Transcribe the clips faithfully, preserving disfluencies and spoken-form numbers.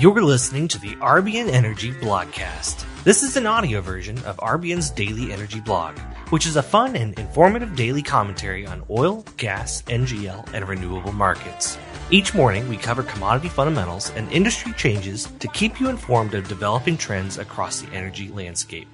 You're listening to the R B N Energy Blogcast. This is an audio version of R B N's daily energy blog, which is a fun and informative daily commentary on oil, gas, N G L, and renewable markets. Each morning, we cover commodity fundamentals and industry changes to keep you informed of developing trends across the energy landscape.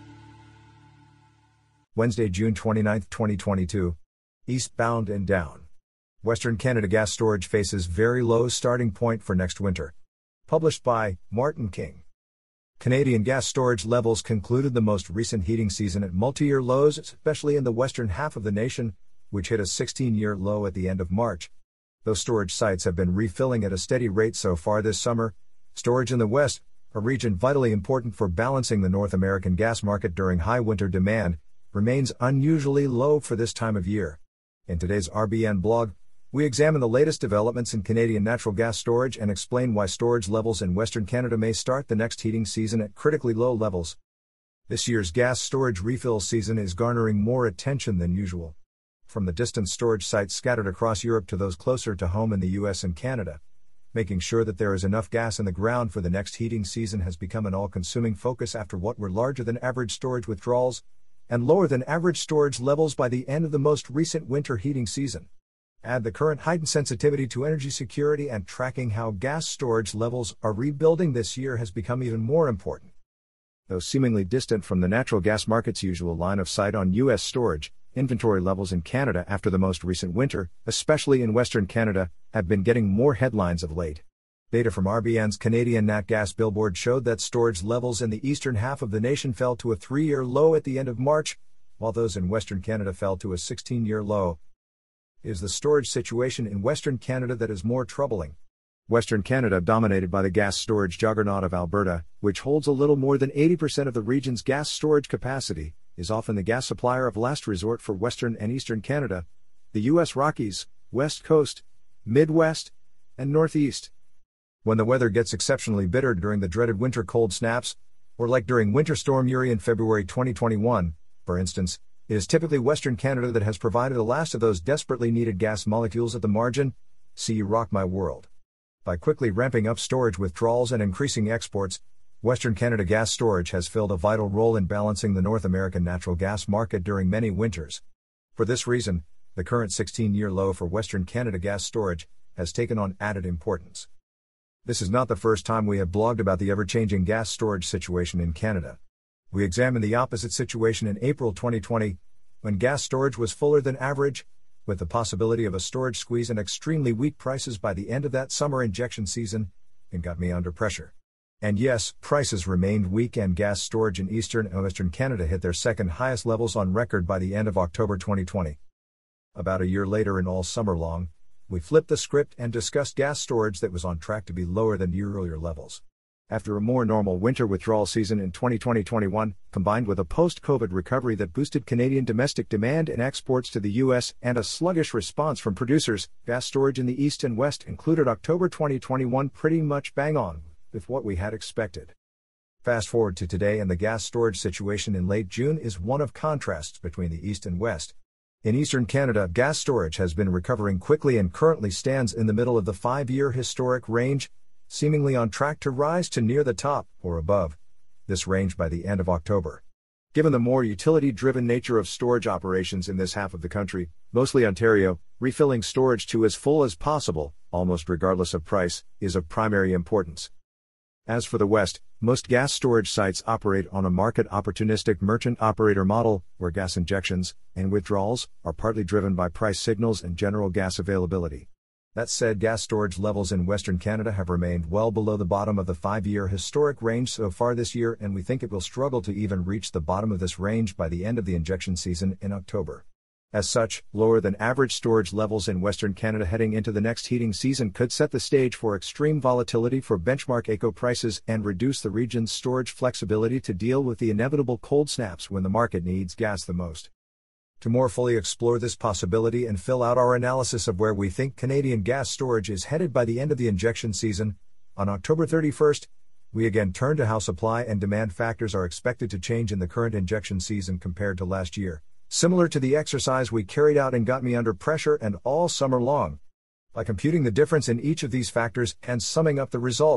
Wednesday, June twenty-ninth, twenty twenty-two. Eastbound and down. Western Canada gas storage faces very low starting point for next winter. Published by Martin King. Canadian gas storage levels concluded the most recent heating season at multi-year lows, especially in the western half of the nation, which hit a sixteen-year low at the end of March. Though storage sites have been refilling at a steady rate so far this summer, storage in the west, a region vitally important for balancing the North American gas market during high winter demand, remains unusually low for this time of year. In today's R B N blog, we examine the latest developments in Canadian natural gas storage and explain why storage levels in Western Canada may start the next heating season at critically low levels. This year's gas storage refill season is garnering more attention than usual. From the distant storage sites scattered across Europe to those closer to home in the U S and Canada, making sure that there is enough gas in the ground for the next heating season has become an all-consuming focus after what were larger than average storage withdrawals and lower than average storage levels by the end of the most recent winter heating season. Add the current heightened sensitivity to energy security, and tracking how gas storage levels are rebuilding this year has become even more important. Though seemingly distant from the natural gas market's usual line of sight on U S storage, inventory levels in Canada after the most recent winter, especially in Western Canada, have been getting more headlines of late. Data from R B N's Canadian Nat Gas Billboard showed that storage levels in the eastern half of the nation fell to a three-year low at the end of March, while those in Western Canada fell to a sixteen-year low. It is the storage situation in Western Canada that is more troubling. Western Canada, dominated by the gas storage juggernaut of Alberta, which holds a little more than eighty percent of the region's gas storage capacity, is often the gas supplier of last resort for Western and Eastern Canada, the U S Rockies, West Coast, Midwest, and Northeast. When the weather gets exceptionally bitter during the dreaded winter cold snaps, or like during Winter Storm Uri in February twenty twenty-one, for instance, it is typically Western Canada that has provided the last of those desperately needed gas molecules at the margin. See You Rock My World. By quickly ramping up storage withdrawals and increasing exports, Western Canada gas storage has filled a vital role in balancing the North American natural gas market during many winters. For this reason, the current sixteen-year low for Western Canada gas storage has taken on added importance. This is not the first time we have blogged about the ever-changing gas storage situation in Canada. We examined the opposite situation in April twenty twenty, when gas storage was fuller than average, with the possibility of a storage squeeze and extremely weak prices by the end of that summer injection season, and got me under pressure. And yes, prices remained weak and gas storage in Eastern and Western Canada hit their second highest levels on record by the end of October twenty twenty. About a year later and all summer long, we flipped the script and discussed gas storage that was on track to be lower than year earlier levels. After a more normal winter withdrawal season in twenty twenty to twenty-one, combined with a post-COVID recovery that boosted Canadian domestic demand and exports to the U S and a sluggish response from producers, gas storage in the East and West included October twenty twenty-one pretty much bang on with what we had expected. Fast forward to today, and the gas storage situation in late June is one of contrasts between the East and West. In Eastern Canada, gas storage has been recovering quickly and currently stands in the middle of the five-year historic range, seemingly on track to rise to near the top, or above, this range by the end of October. Given the more utility-driven nature of storage operations in this half of the country, mostly Ontario, refilling storage to as full as possible, almost regardless of price, is of primary importance. As for the West, most gas storage sites operate on a market-opportunistic merchant-operator model, where gas injections and withdrawals are partly driven by price signals and general gas availability. That said, gas storage levels in Western Canada have remained well below the bottom of the five-year historic range so far this year, and we think it will struggle to even reach the bottom of this range by the end of the injection season in October. As such, lower than average storage levels in Western Canada heading into the next heating season could set the stage for extreme volatility for benchmark A C O prices and reduce the region's storage flexibility to deal with the inevitable cold snaps when the market needs gas the most. To more fully explore this possibility and fill out our analysis of where we think Canadian gas storage is headed by the end of the injection season, on October thirty-first, we again turn to how supply and demand factors are expected to change in the current injection season compared to last year, similar to the exercise we carried out and got me under pressure and all summer long. By computing the difference in each of these factors and summing up the result,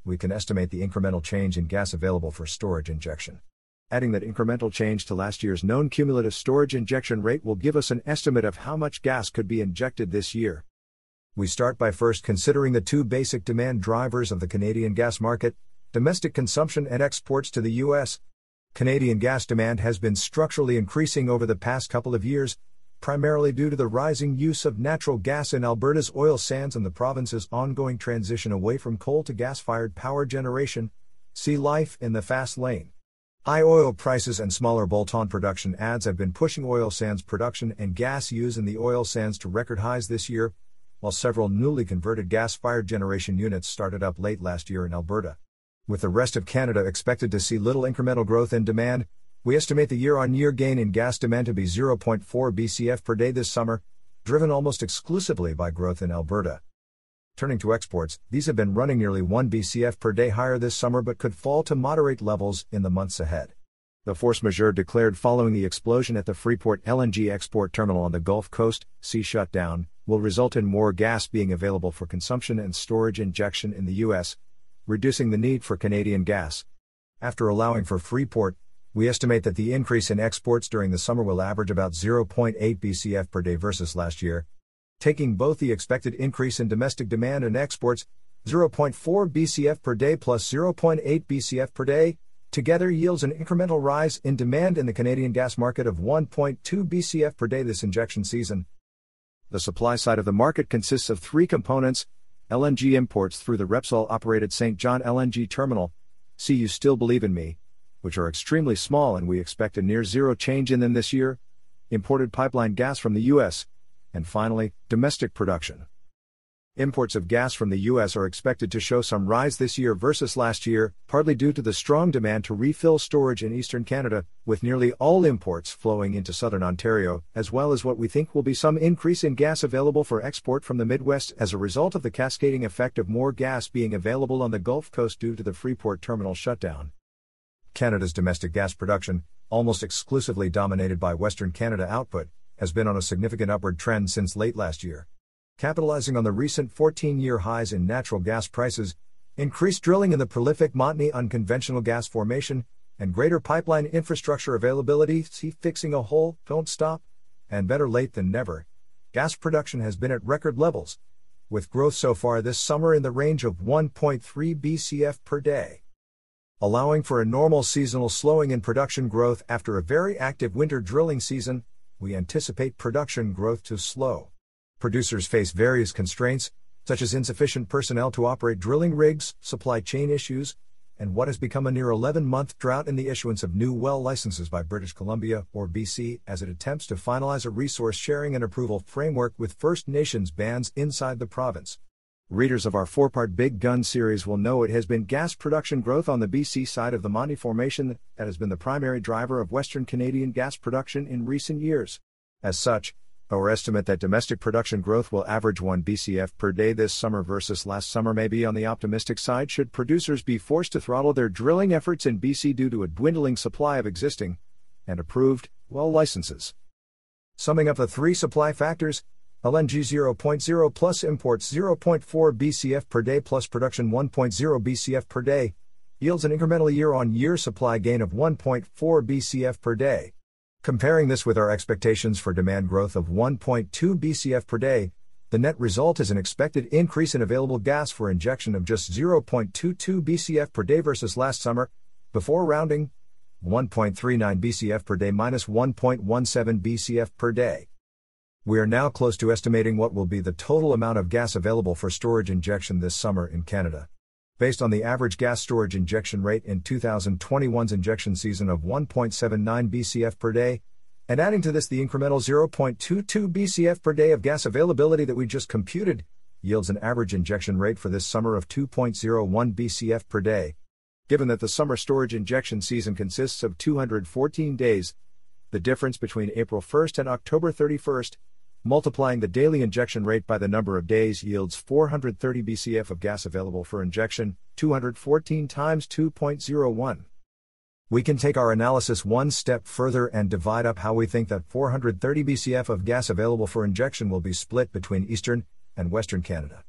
we can estimate the incremental change in gas available for storage injection. Adding that incremental change to last year's known cumulative storage injection rate will give us an estimate of how much gas could be injected this year. We start by first considering the two basic demand drivers of the Canadian gas market: domestic consumption and exports to the U S. Canadian gas demand has been structurally increasing over the past couple of years, primarily due to the rising use of natural gas in Alberta's oil sands and the province's ongoing transition away from coal to gas-fired power generation. See Life in the Fast Lane. High oil prices and smaller bolt-on production adds have been pushing oil sands production and gas use in the oil sands to record highs this year, while several newly converted gas-fired generation units started up late last year in Alberta. With the rest of Canada expected to see little incremental growth in demand, we estimate the year-on-year gain in gas demand to be zero point four B C F per day this summer, driven almost exclusively by growth in Alberta. Turning to exports, these have been running nearly one B C F per day higher this summer but could fall to moderate levels in the months ahead. The force majeure declared following the explosion at the Freeport L N G export terminal on the Gulf Coast, C shutdown, will result in more gas being available for consumption and storage injection in the U S, reducing the need for Canadian gas. After allowing for Freeport, we estimate that the increase in exports during the summer will average about zero point eight B C F per day versus last year. Taking both the expected increase in domestic demand and exports, zero point four B C F per day plus zero point eight B C F per day, together yields an incremental rise in demand in the Canadian gas market of one point two B C F per day this injection season. The supply side of the market consists of three components: L N G imports through the Repsol-operated Saint John L N G terminal, See You Still Believe in Me, which are extremely small and we expect a near-zero change in them this year, imported pipeline gas from the U S, and finally, domestic production. Imports of gas from the U S are expected to show some rise this year versus last year, partly due to the strong demand to refill storage in eastern Canada, with nearly all imports flowing into southern Ontario, as well as what we think will be some increase in gas available for export from the Midwest as a result of the cascading effect of more gas being available on the Gulf Coast due to the Freeport terminal shutdown. Canada's domestic gas production, almost exclusively dominated by Western Canada output, has been on a significant upward trend since late last year. Capitalizing on the recent fourteen-year highs in natural gas prices, increased drilling in the prolific Montney unconventional gas formation, and greater pipeline infrastructure availability, see Fixing a Hole, Don't Stop, and better late than never, gas production has been at record levels, with growth so far this summer in the range of one point three B C F per day. Allowing for a normal seasonal slowing in production growth after a very active winter drilling season, we anticipate production growth to slow. Producers face various constraints, such as insufficient personnel to operate drilling rigs, supply chain issues, and what has become a near eleven-month drought in the issuance of new well licenses by British Columbia, or B C, as it attempts to finalize a resource sharing and approval framework with First Nations bands inside the province. Readers of our four-part Big Gun series will know it has been gas production growth on the B C side of the Montney Formation that has been the primary driver of Western Canadian gas production in recent years. As such, our estimate that domestic production growth will average one B C F per day this summer versus last summer may be on the optimistic side should producers be forced to throttle their drilling efforts in B C due to a dwindling supply of existing and approved well licenses. Summing up the three supply factors, L N G zero point zero plus imports zero point four B C F per day plus production one point zero B C F per day, yields an incremental year-on-year supply gain of one point four B C F per day. Comparing this with our expectations for demand growth of one point two B C F per day, the net result is an expected increase in available gas for injection of just zero point two two B C F per day versus last summer, before rounding, one point three nine B C F per day minus one point one seven B C F per day. We are now close to estimating what will be the total amount of gas available for storage injection this summer in Canada. Based on the average gas storage injection rate in two thousand twenty-one's injection season of one point seven nine B C F per day, and adding to this the incremental zero point two two B C F per day of gas availability that we just computed, yields an average injection rate for this summer of two point zero one B C F per day. Given that the summer storage injection season consists of two hundred fourteen days, the difference between April first and October thirty-first, multiplying the daily injection rate by the number of days yields four hundred thirty B C F of gas available for injection, two hundred fourteen times two point zero one. We can take our analysis one step further and divide up how we think that four hundred thirty B C F of gas available for injection will be split between Eastern and Western Canada.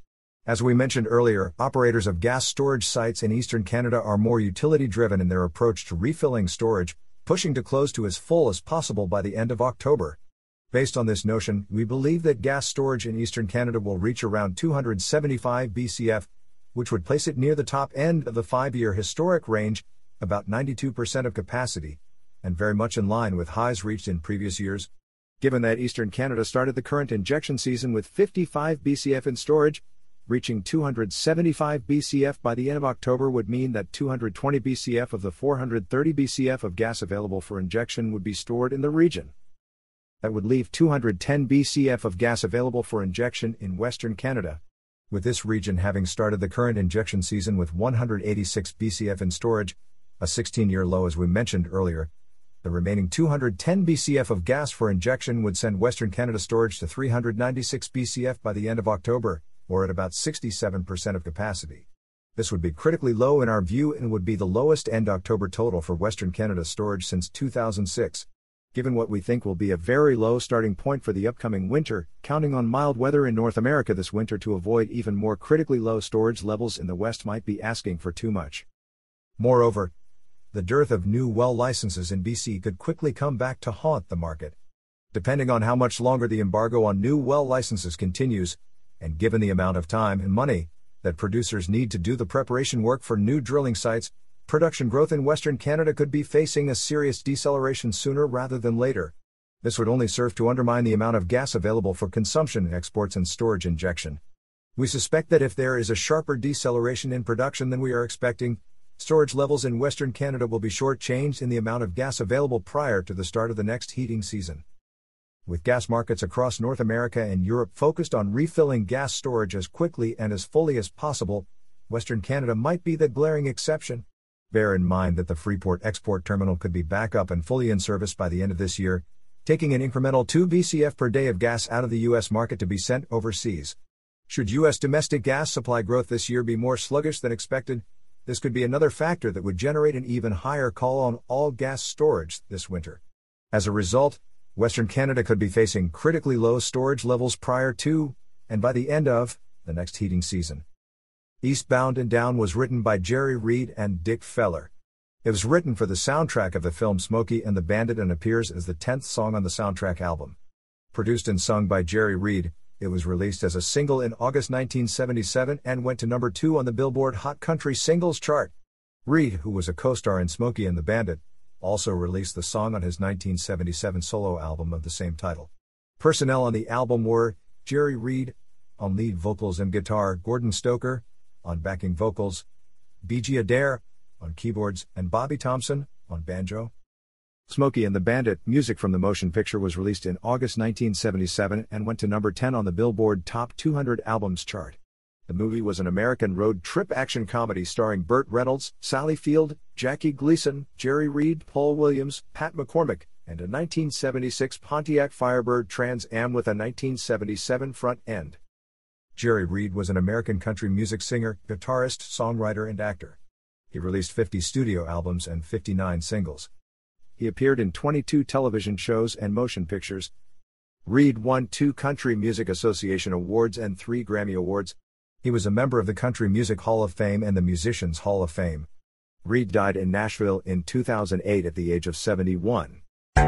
As we mentioned earlier, operators of gas storage sites in eastern Canada are more utility-driven in their approach to refilling storage, pushing to close to as full as possible by the end of October. Based on this notion, we believe that gas storage in eastern Canada will reach around two hundred seventy-five B C F, which would place it near the top end of the five-year historic range, about ninety-two percent of capacity, and very much in line with highs reached in previous years. Given that eastern Canada started the current injection season with fifty-five B C F in storage, reaching two hundred seventy-five B C F by the end of October would mean that two hundred twenty B C F of the four hundred thirty B C F of gas available for injection would be stored in the region. That would leave two hundred ten B C F of gas available for injection in Western Canada, with this region having started the current injection season with one hundred eighty-six B C F in storage, a sixteen-year low as we mentioned earlier. The remaining two hundred ten B C F of gas for injection would send Western Canada storage to three hundred ninety-six B C F by the end of October, or at about sixty-seven percent of capacity. This would be critically low in our view and would be the lowest end October total for Western Canada storage since two thousand six. Given what we think will be a very low starting point for the upcoming winter, counting on mild weather in North America this winter to avoid even more critically low storage levels in the West might be asking for too much. Moreover, the dearth of new well licenses in B C could quickly come back to haunt the market. Depending on how much longer the embargo on new well licenses continues, and given the amount of time and money that producers need to do the preparation work for new drilling sites, production growth in Western Canada could be facing a serious deceleration sooner rather than later. This would only serve to undermine the amount of gas available for consumption, exports and storage injection. We suspect that if there is a sharper deceleration in production than we are expecting, storage levels in Western Canada will be shortchanged in the amount of gas available prior to the start of the next heating season. With gas markets across North America and Europe focused on refilling gas storage as quickly and as fully as possible, Western Canada might be the glaring exception. Bear in mind that the Freeport export terminal could be back up and fully in service by the end of this year, taking an incremental two B C F per day of gas out of the U S market to be sent overseas. Should U S domestic gas supply growth this year be more sluggish than expected, this could be another factor that would generate an even higher call on all gas storage this winter. As a result, Western Canada could be facing critically low storage levels prior to, and by the end of, the next heating season. Eastbound and Down was written by Jerry Reed and Dick Feller. It was written for the soundtrack of the film Smokey and the Bandit and appears as the tenth song on the soundtrack album. Produced and sung by Jerry Reed, it was released as a single in August nineteen seventy-seven and went to number two on the Billboard Hot Country Singles chart. Reed, who was a co-star in Smokey and the Bandit, also released the song on his nineteen seventy-seven solo album of the same title. Personnel on the album were Jerry Reed, on lead vocals and guitar, Gordon Stoker, on backing vocals, B G Adair, on keyboards, and Bobby Thompson, on banjo. Smokey and the Bandit, music from the motion picture, was released in August nineteen seventy-seven and went to number ten on the Billboard Top two hundred Albums chart. The movie was an American road trip action comedy starring Burt Reynolds, Sally Field, Jackie Gleason, Jerry Reed, Paul Williams, Pat McCormick, and a nineteen seventy-six Pontiac Firebird Trans Am with a nineteen seventy-seven front end. Jerry Reed was an American country music singer, guitarist, songwriter, and actor. He released fifty studio albums and fifty-nine singles. He appeared in twenty-two television shows and motion pictures. Reed won two Country Music Association awards and three Grammy Awards. He was a member of the Country Music Hall of Fame and the Musicians Hall of Fame. Reed died in Nashville in two thousand eight at the age of seventy-one.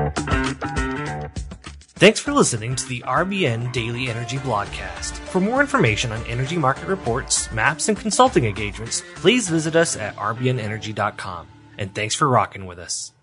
Thanks for listening to the R B N Daily Energy Blogcast. For more information on energy market reports, maps, and consulting engagements, please visit us at r b n energy dot com. And thanks for rocking with us.